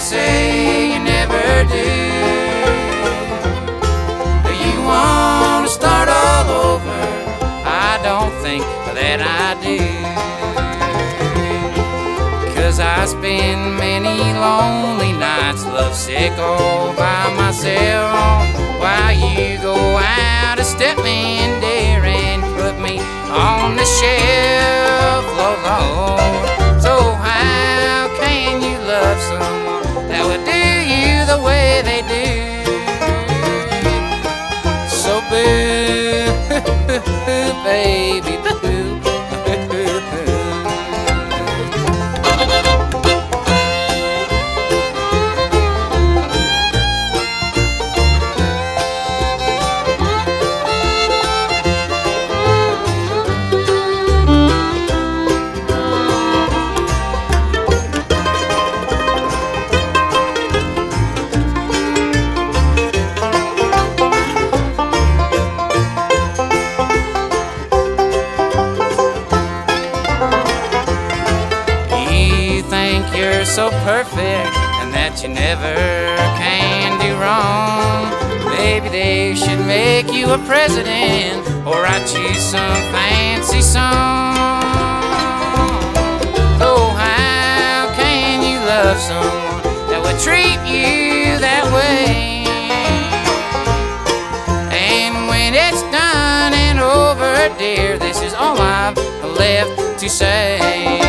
say you never do. You want to start all over, I don't think that I do. 'Cause I spend many lonely nights lovesick all by myself, while you go out and step in there and put me on the shelf, oh Lord. So how can you love someone that would do you the way they do? So boo, baby, boo. You're so perfect and that you never can do wrong. Maybe they should make you a president or write you some fancy song. Oh, how can you love someone that would treat you that way? And when it's done and over, dear, this is all I've left to say.